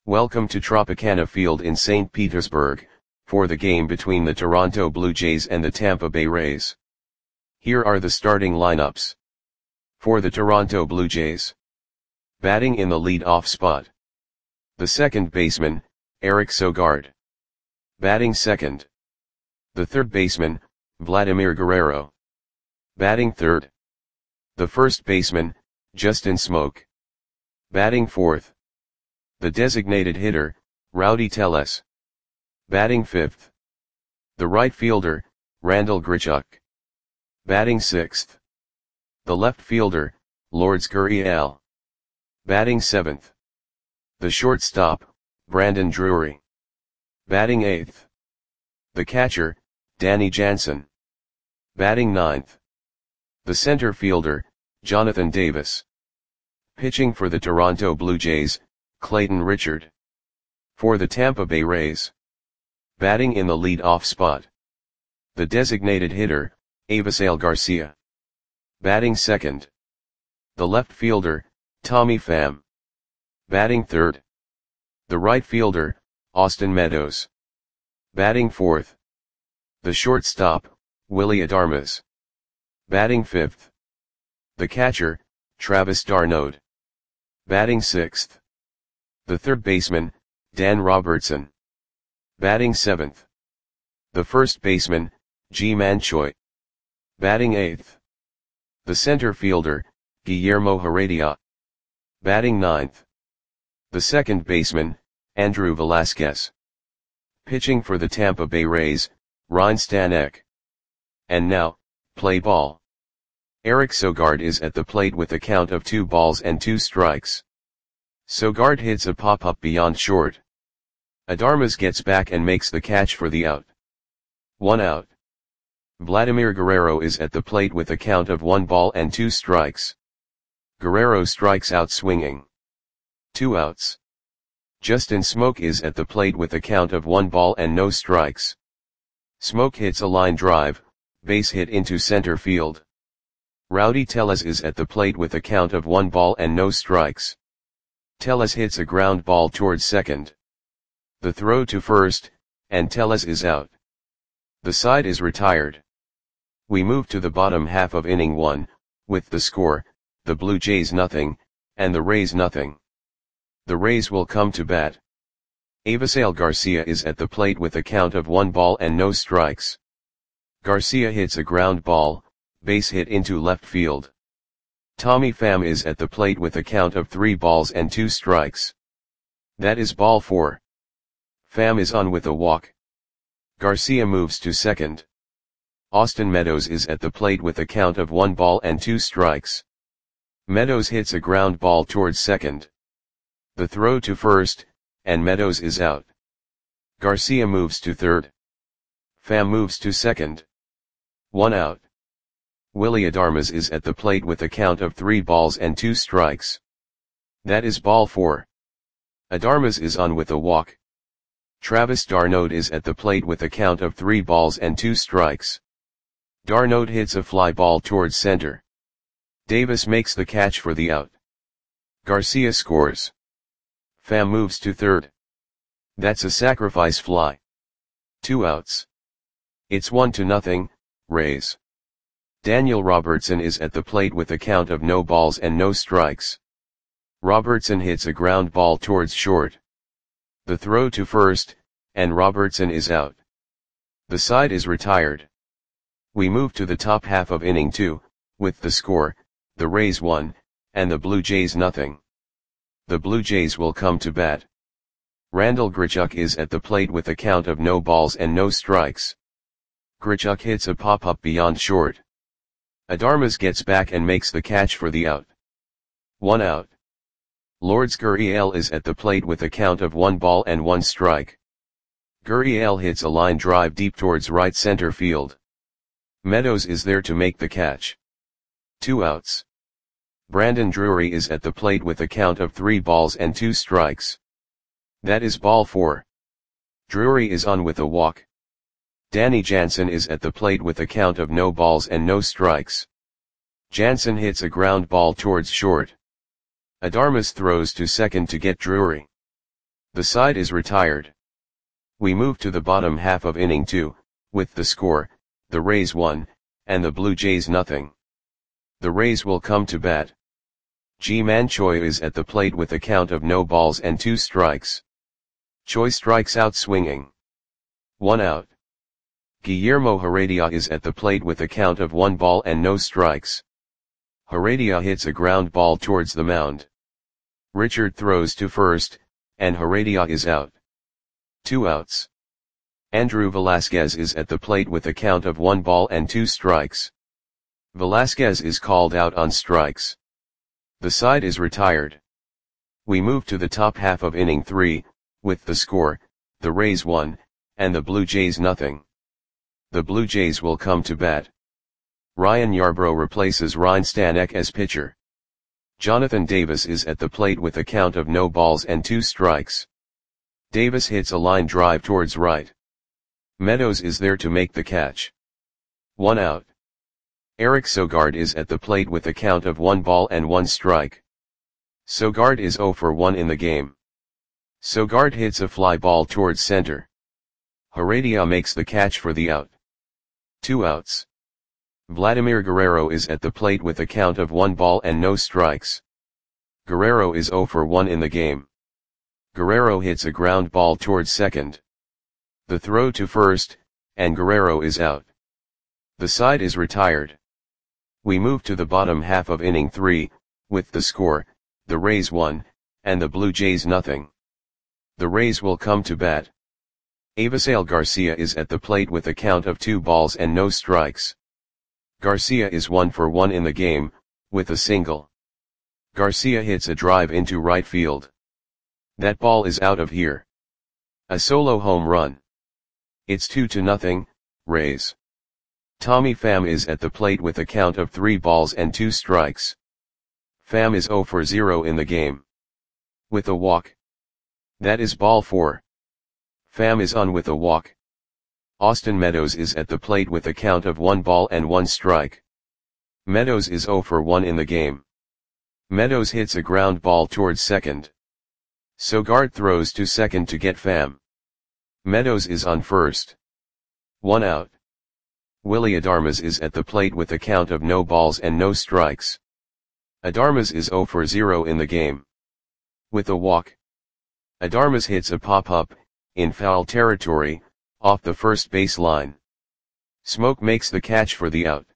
Welcome to Tropicana Field in St. Petersburg, for the game between the Toronto Blue Jays and the Tampa Bay Rays. Here are the starting lineups. For the Toronto Blue Jays. Batting in the lead-off spot. The second baseman, Eric Sogard. Batting second. The third baseman, Vladimir Guerrero. Batting third. The first baseman, Justin Smoak. Batting fourth. The designated hitter, Rowdy Tellez. Batting fifth. The right fielder, Randal Grichuk. Batting sixth. The left fielder, Lourdes Gurriel. Batting seventh. The shortstop, Brandon Drury. Batting eighth. The catcher, Danny Jansen. Batting ninth. The center fielder, Jonathan Davis. Pitching for the Toronto Blue Jays, Clayton Richard. For the Tampa Bay Rays. Batting in the lead-off spot. The designated hitter, Avisail Garcia. Batting second. The left fielder, Tommy Pham. Batting third. The right fielder, Austin Meadows. Batting fourth. The shortstop, Willy Adames. Batting fifth. The catcher, Travis d'Arnaud. Batting sixth. The third baseman, Dan Robertson. Batting seventh. The first baseman, Ji-Man Choi. Batting eighth. The center fielder, Guillermo Heredia. Batting ninth. The second baseman, Andrew Velasquez. Pitching for the Tampa Bay Rays, Ryne Stanek. And now, play ball. Eric Sogard is at the plate with a count of 2-2 strikes. Sogard hits a pop-up beyond short. Adames gets back and makes the catch for the out. 1 out. Vladimir Guerrero is at the plate with a count of 1-2 strikes. Guerrero strikes out swinging. 2 outs. Justin Smoak is at the plate with a count of 1-0 strikes. Smoak hits a line drive, base hit into center field. Rowdy Tellez is at the plate with a count of 1-0 strikes. Tellez hits a ground ball towards second. The throw to first, and Tellez is out. The side is retired. We move to the bottom half of inning 1, with the score, the Blue Jays 0, and the Rays 0. The Rays will come to bat. Avisail Garcia is at the plate with a count of 1-0 strikes. Garcia hits a ground ball, base hit into left field. Tommy Pham is at the plate with a count of 3-2 strikes. That is ball 4. Pham is on with a walk. Garcia moves to second. Austin Meadows is at the plate with a count of 1-2 strikes. Meadows hits a ground ball towards second. The throw to first, and Meadows is out. Garcia moves to third. Pham moves to second. 1 out. Willy Adames is at the plate with a count of 3-2 strikes. That is ball 4. Adames is on with a walk. Travis d'Arnaud is at the plate with a count of 3-2 strikes. d'Arnaud hits a fly ball towards center. Davis makes the catch for the out. Garcia scores. Pham moves to third. That's a sacrifice fly. 2 outs. It's 1-0, Rays. Daniel Robertson is at the plate with a count of no balls and no strikes. Robertson hits a ground ball towards short. The throw to first, and Robertson is out. The side is retired. We move to the top half of inning 2, with the score, the Rays 1, and the Blue Jays 0. The Blue Jays will come to bat. Randal Grichuk is at the plate with a count of no balls and no strikes. Grichuk hits a pop-up beyond short. Adames gets back and makes the catch for the out. 1 out. Lourdes Gurriel is at the plate with a count of 1-1 strike. Gurriel hits a line drive deep towards right center field. Meadows is there to make the catch. 2 outs. Brandon Drury is at the plate with a count of 3-2 strikes. That is ball 4. Drury is on with a walk. Danny Jansen is at the plate with a count of no balls and no strikes. Jansen hits a ground ball towards short. Adames throws to second to get Drury. The side is retired. We move to the bottom half of inning 2, with the score, the Rays 1, and the Blue Jays nothing. The Rays will come to bat. Ji-Man Choi is at the plate with a count of no balls and 2 strikes. Choi strikes out swinging. 1 out. Guillermo Heredia is at the plate with a count of 1 ball and no strikes. Heredia hits a ground ball towards the mound. Richard throws to first, and Heredia is out. 2 outs. Andrew Velasquez is at the plate with a count of 1 ball and 2 strikes. Velasquez is called out on strikes. The side is retired. We move to the top half of inning 3, with the score, the Rays 1, and the Blue Jays nothing. The Blue Jays will come to bat. Ryan Yarbrough replaces Ryne Stanek as pitcher. Jonathan Davis is at the plate with a count of no balls and 2 strikes. Davis hits a line drive towards right. Meadows is there to make the catch. 1 out. Eric Sogard is at the plate with a count of 1 ball and 1 strike. Sogard is 0 for 1 in the game. Sogard hits a fly ball towards center. Heredia makes the catch for the out. 2 outs. Vladimir Guerrero is at the plate with a count of 1 ball and no strikes. Guerrero is 0 for 1 in the game. Guerrero hits a ground ball towards second. The throw to first, and Guerrero is out. The side is retired. We move to the bottom half of inning 3, with the score, the Rays 1, and the Blue Jays nothing. The Rays will come to bat. Avisail Garcia is at the plate with a count of 2 balls and no strikes. Garcia is 1 for 1 in the game, with a single. Garcia hits a drive into right field. That ball is out of here. A solo home run. It's 2-0, Rays. Tommy Pham is at the plate with a count of 3 balls and 2 strikes. Pham is 0 for 0 in the game. With a walk. That is ball 4. Pham is on with a walk. Austin Meadows is at the plate with a count of 1 ball and 1 strike. Meadows is 0 for 1 in the game. Meadows hits a ground ball towards second. Sogard throws to second to get Pham. Meadows is on first. 1 out. Willy Adames is at the plate with a count of no balls and no strikes. Adames is 0 for 0 in the game. With a walk. Adames hits a pop-up, in foul territory, off the first base line. Smoke makes the catch for the out.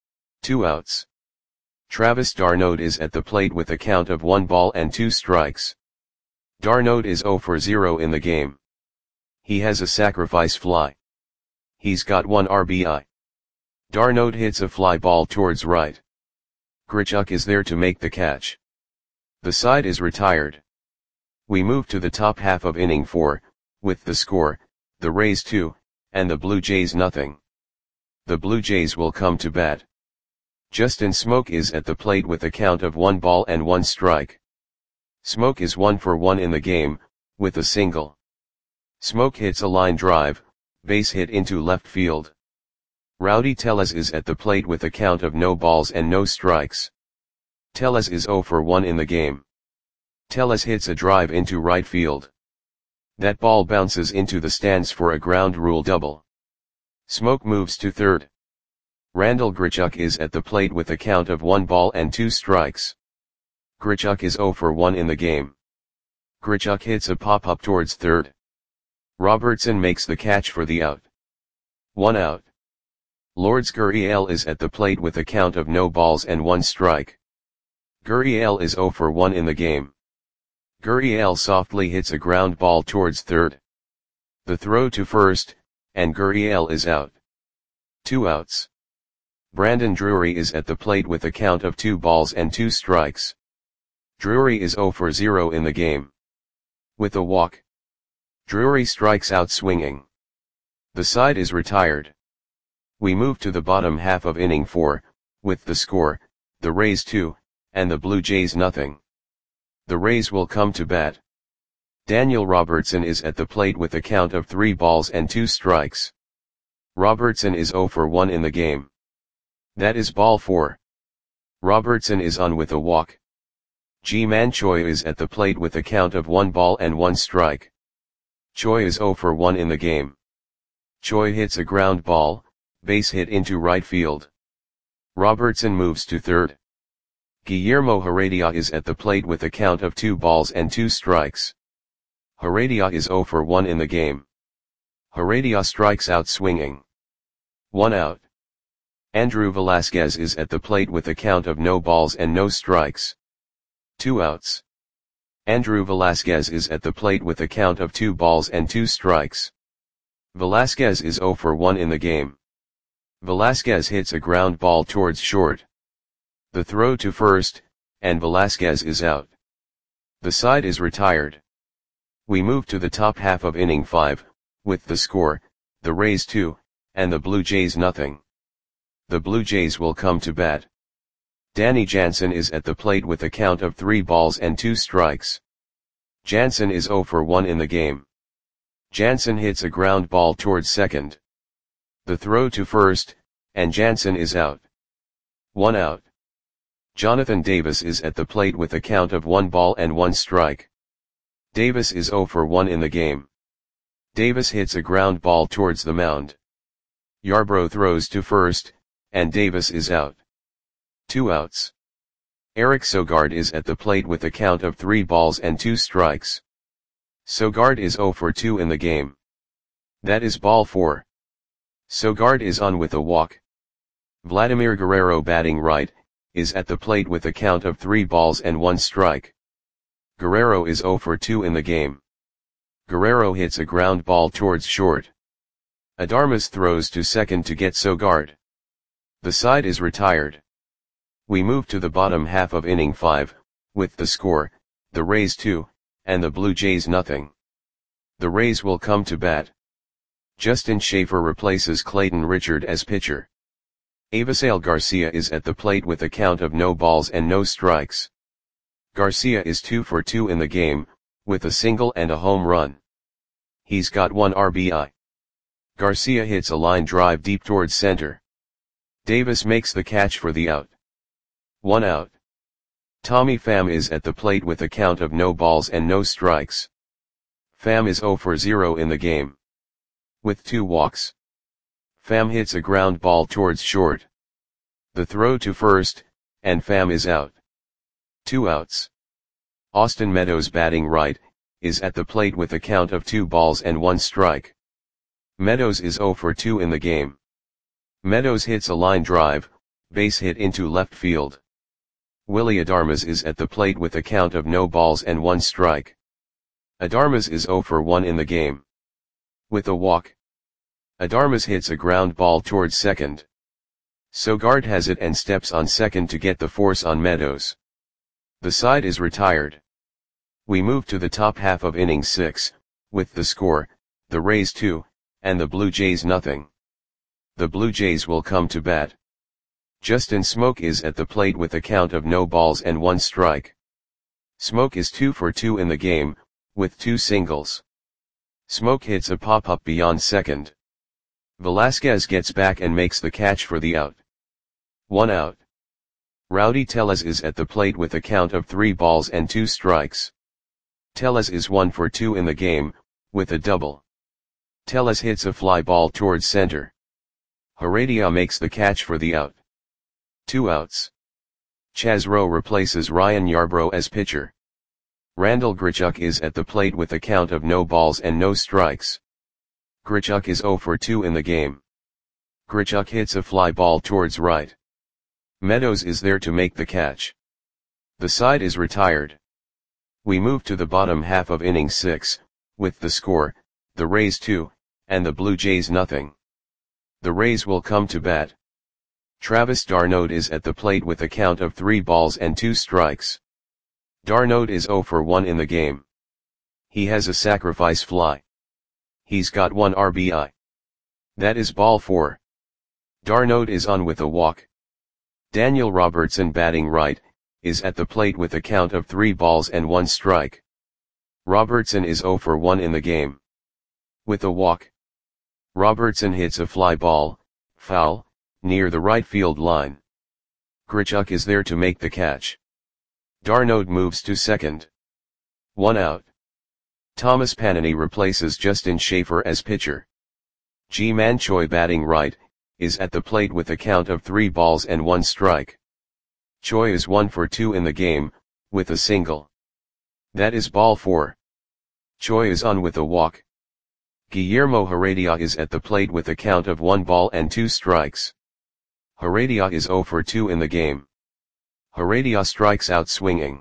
2 outs. Travis d'Arnaud is at the plate with a count of 1 ball and 2 strikes. D'Arnaud is 0 for 0 in the game. He has a sacrifice fly. He's got 1 RBI. D'Arnaud hits a fly ball towards right. Grichuk is there to make the catch. The side is retired. We move to the top half of inning 4, with the score, the Rays 2, and the Blue Jays nothing. The Blue Jays will come to bat. Justin Smoke is at the plate with a count of 1 ball and 1 strike. Smoke is 1 for 1 in the game, with a single. Smoke hits a line drive, base hit into left field. Rowdy Tellez is at the plate with a count of no balls and no strikes. Tellez is 0 for 1 in the game. Tellez hits a drive into right field. That ball bounces into the stands for a ground rule double. Smoke moves to third. Randall Grichuk is at the plate with a count of 1 ball and 2 strikes. Grichuk is 0 for 1 in the game. Grichuk hits a pop-up towards third. Robertson makes the catch for the out. 1 out. Lourdes Gurriel is at the plate with a count of no balls and 1 strike. Gurriel is 0 for 1 in the game. Gurriel softly hits a ground ball towards third. The throw to first, and Gurriel is out. 2 outs. Brandon Drury is at the plate with a count of 2 balls and 2 strikes. Drury is 0 for 0 in the game. With a walk. Drury strikes out swinging. The side is retired. We move to the bottom half of inning 4, with the score, the Rays 2, and the Blue Jays nothing. The Rays will come to bat. Daniel Robertson is at the plate with a count of 3 balls and 2 strikes. Robertson is 0 for 1 in the game. That is ball 4. Robertson is on with a walk. Ji-Man Choi is at the plate with a count of 1 ball and 1 strike. Choi is 0 for 1 in the game. Choi hits a ground ball, base hit into right field. Robertson moves to third. Guillermo Heredia is at the plate with a count of 2 balls and 2 strikes. Heredia is 0 for 1 in the game. Heredia strikes out swinging. 1 out. Andrew Velasquez is at the plate with a count of no balls and no strikes. 2 outs. Andrew Velasquez is at the plate with a count of 2 balls and 2 strikes. Velasquez is 0 for 1 in the game. Velasquez hits a ground ball towards short. The throw to first, and Velasquez is out. The side is retired. We move to the top half of inning 5, with the score, the Rays 2, and the Blue Jays nothing. The Blue Jays will come to bat. Danny Jansen is at the plate with a count of 3 balls and 2 strikes. Jansen is 0 for 1 in the game. Jansen hits a ground ball towards second. The throw to first, and Jansen is out. 1 out. Jonathan Davis is at the plate with a count of 1 ball and 1 strike. Davis is 0 for 1 in the game. Davis hits a ground ball towards the mound. Yarbrough throws to first, and Davis is out. 2 outs. Eric Sogard is at the plate with a count of 3 balls and 2 strikes. Sogard is 0 for 2 in the game. That is ball 4. Sogard is on with a walk. Vladimir Guerrero batting right, is at the plate with a count of 3 balls and 1 strike. Guerrero is 0 for 2 in the game. Guerrero hits a ground ball towards short. Adarmas throws to second to get Sogard. The side is retired. We move to the bottom half of inning 5, with the score, the Rays 2, and the Blue Jays nothing. The Rays will come to bat. Justin Schaefer replaces Clayton Richard as pitcher. Avisail Garcia is at the plate with a count of no balls and no strikes. Garcia is 2 for 2 in the game, with a single and a home run. He's got 1 RBI. Garcia hits a line drive deep towards center. Davis makes the catch for the out. 1 out. Tommy Pham is at the plate with a count of no balls and no strikes. Pham is 0 for 0 in the game. With 2 walks. Pham hits a ground ball towards short. The throw to first, and Pham is out. 2 outs. Austin Meadows batting right, is at the plate with a count of 2 balls and 1 strike. Meadows is 0 for 2 in the game. Meadows hits a line drive, base hit into left field. Willy Adarmas is at the plate with a count of no balls and 1 strike. Adarmas is 0 for 1 in the game. With a walk. Adarmas hits a ground ball towards second. Sogard has it and steps on second to get the force on Meadows. The side is retired. We move to the top half of inning 6, with the score, the Rays 2, and the Blue Jays nothing. The Blue Jays will come to bat. Justin Smoke is at the plate with a count of no balls and 1 strike. Smoke is 2 for 2 in the game, with 2 singles. Smoke hits a pop-up beyond second. Velasquez gets back and makes the catch for the out. 1 out. Rowdy Tellez is at the plate with a count of 3 balls and 2 strikes. Tellez is 1 for 2 in the game, with a double. Tellez hits a fly ball towards center. Heredia makes the catch for the out. 2 outs. Chaz Rowe replaces Ryan Yarbrough as pitcher. Randall Grichuk is at the plate with a count of no balls and no strikes. Grichuk is 0 for 2 in the game. Grichuk hits a fly ball towards right. Meadows is there to make the catch. The side is retired. We move to the bottom half of inning 6, with the score, the Rays 2, and the Blue Jays nothing. The Rays will come to bat. Travis d'Arnaud is at the plate with a count of 3 balls and 2 strikes. d'Arnaud is 0 for 1 in the game. He has a sacrifice fly. He's got 1 RBI. That is ball 4. d'Arnaud is on with a walk. Daniel Robertson batting right, is at the plate with a count of 3 balls and 1 strike. Robertson is 0 for 1 in the game. With a walk. Robertson hits a fly ball, foul, near the right field line. Grichuk is there to make the catch. Darnode moves to second. 1 out. Thomas Panini replaces Justin Schaefer as pitcher. Ji-Man Choi batting right, is at the plate with a count of 3 balls and 1 strike. Choi is 1 for 2 in the game, with a single. That is ball 4. Choi is on with a walk. Guillermo Heredia is at the plate with a count of 1 ball and 2 strikes. Heredia is 0 for 2 in the game. Heredia strikes out swinging.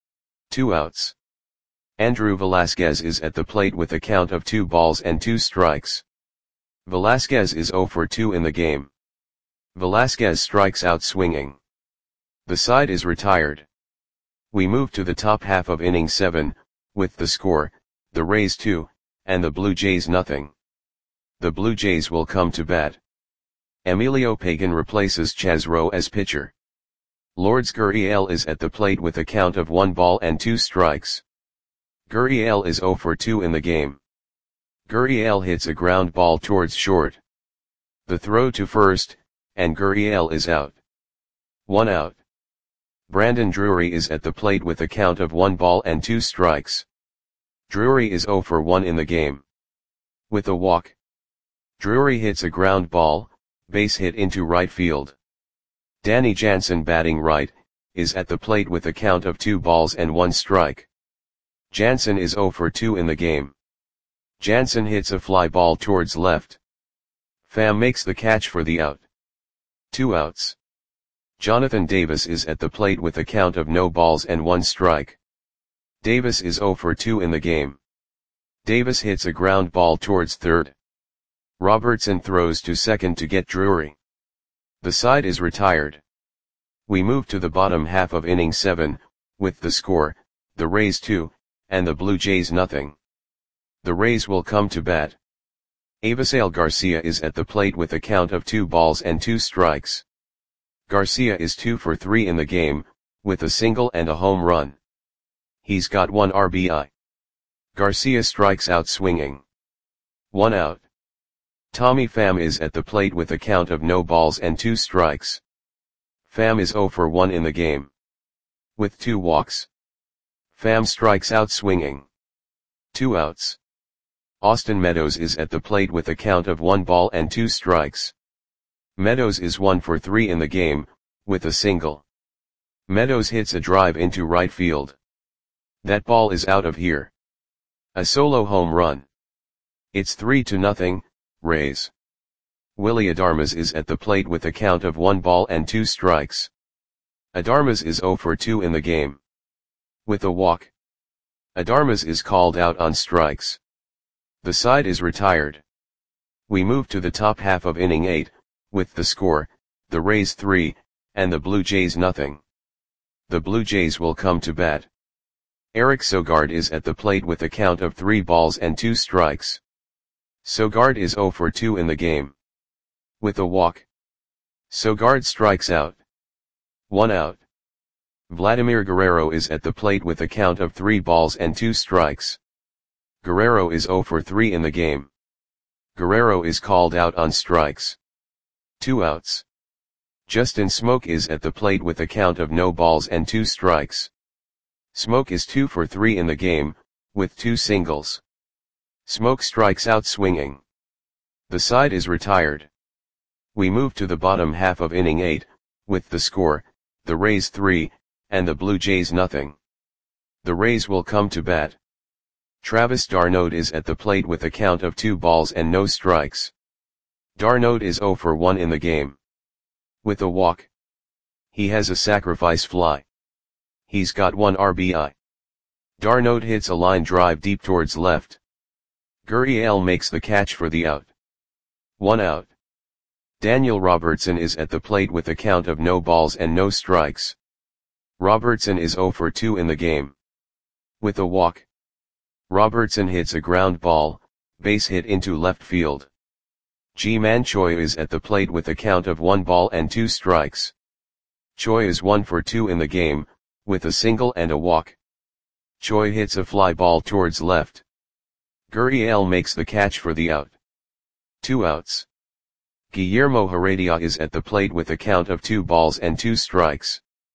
2 outs. Andrew Velasquez is at the plate with a count of 2 balls and 2 strikes. Velasquez is 0 for 2 in the game. Velasquez strikes out swinging. The side is retired. We move to the top half of inning 7, with the score, the Rays 2, and the Blue Jays nothing. The Blue Jays will come to bat. Emilio Pagan replaces Chaz Roe as pitcher. Lourdes Gurriel is at the plate with a count of 1 ball and 2 strikes. Gurriel is 0 for 2 in the game. Gurriel hits a ground ball towards short. The throw to first, and Gurriel is out. 1 out. Brandon Drury is at the plate with a count of 1 ball and 2 strikes. Drury is 0 for 1 in the game. With a walk. Drury hits a ground ball, base hit into right field. Danny Jansen batting right, is at the plate with a count of 2 balls and 1 strike. Jansen is 0 for 2 in the game. Jansen hits a fly ball towards left. Pham makes the catch for the out. 2 outs. Jonathan Davis is at the plate with a count of no balls and 1 strike. Davis is 0 for 2 in the game. Davis hits a ground ball towards third. Robertson throws to second to get Drury. The side is retired. We move to the bottom half of inning 7, with the score, the Rays 2, and the Blue Jays nothing. The Rays will come to bat. Avisail Garcia is at the plate with a count of 2 balls and 2 strikes. Garcia is 2 for 3 in the game, with a single and a home run. He's got 1 RBI. Garcia strikes out swinging. 1 out. Tommy Pham is at the plate with a count of no balls and 2 strikes. Pham is 0 for 1 in the game. With 2 walks. Pham strikes out swinging. 2 outs. Austin Meadows is at the plate with a count of 1 ball and 2 strikes. Meadows is 1 for 3 in the game, with a single. Meadows hits a drive into right field. That ball is out of here. A solo home run. It's 3-0, Rays. Willy Adames is at the plate with a count of 1 ball and 2 strikes. Adames is 0 for 2 in the game. With a walk. Adames is called out on strikes. The side is retired. We move to the top half of inning 8, with the score, the Rays 3, and the Blue Jays nothing. The Blue Jays will come to bat. Eric Sogard is at the plate with a count of 3 balls and 2 strikes. Sogard is 0 for 2 in the game. With a walk. Sogard strikes out. 1 out. Vladimir Guerrero is at the plate with a count of 3 balls and 2 strikes. Guerrero is 0 for 3 in the game. Guerrero is called out on strikes. 2 outs. Justin Smoke is at the plate with a count of no balls and 2 strikes. Smoke is 2 for 3 in the game, with 2 singles. Smoke strikes out swinging. The side is retired. We move to the bottom half of inning 8, with the score, the Rays 3, and the Blue Jays nothing. The Rays will come to bat. Travis d'Arnaud is at the plate with a count of 2 balls and no strikes. D'Arnaud is 0 for 1 in the game. With a walk. He has a sacrifice fly. He's got 1 RBI. D'Arnaud hits a line drive deep towards left. Gurriel makes the catch for the out. 1 out. Daniel Robertson is at the plate with a count of no balls and no strikes. Robertson is 0 for 2 in the game. With a walk. Robertson hits a ground ball, base hit into left field. Ji-Man Choi is at the plate with a count of 1 ball and 2 strikes. Choi is 1 for 2 in the game, with a single and a walk. Choi hits a fly ball towards left. Gurriel makes the catch for the out. 2 outs. Guillermo Heredia is at the plate with a count of 2 balls and 2 strikes.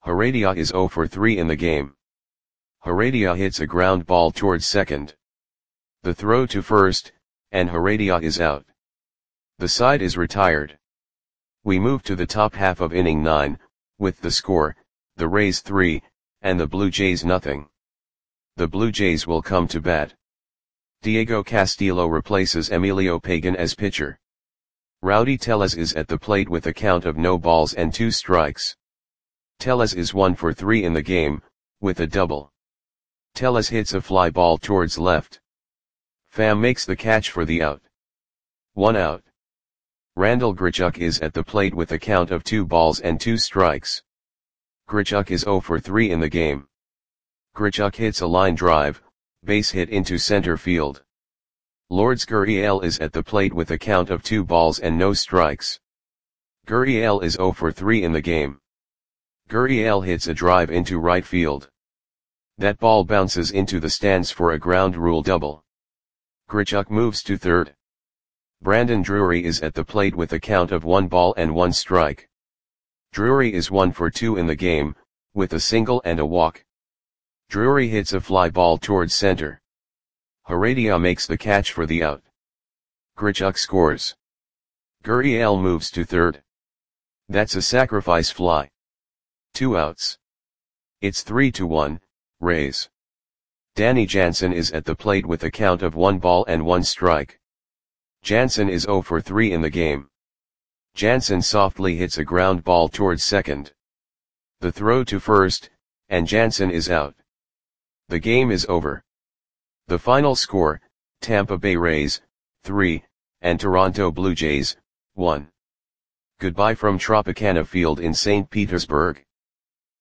Heredia is 0 for 3 in the game. Heredia hits a ground ball towards second. The throw to first, and Heredia is out. The side is retired. We move to the top half of inning 9, with the score, the Rays 3, and the Blue Jays nothing. The Blue Jays will come to bat. Diego Castillo replaces Emilio Pagan as pitcher. Rowdy Tellez is at the plate with a count of no balls and 2 strikes. Tellez is 1 for 3 in the game, with a double. Tellez hits a fly ball towards left. Pham makes the catch for the out. 1 out. Randal Grichuk is at the plate with a count of 2 balls and 2 strikes. Grichuk is 0 for 3 in the game. Grichuk hits a line drive, base hit into center field. Lourdes Gurriel is at the plate with a count of 2 balls and no strikes. Gurriel is 0 for 3 in the game. Gurriel hits a drive into right field. That ball bounces into the stands for a ground rule double. Grichuk moves to third. Brandon Drury is at the plate with a count of 1 ball and 1 strike. Drury is 1 for 2 in the game, with a single and a walk. Drury hits a fly ball towards center. Heredia makes the catch for the out. Grichuk scores. Gurriel moves to third. That's a sacrifice fly. 2 outs. It's 3-1, Rays. Danny Jansen is at the plate with a count of 1 ball and 1 strike. Jansen is 0 for 3 in the game. Jansen softly hits a ground ball towards second. The throw to first, and Jansen is out. The game is over. The final score, Tampa Bay Rays, 3, and Toronto Blue Jays, 1. Goodbye from Tropicana Field in St. Petersburg.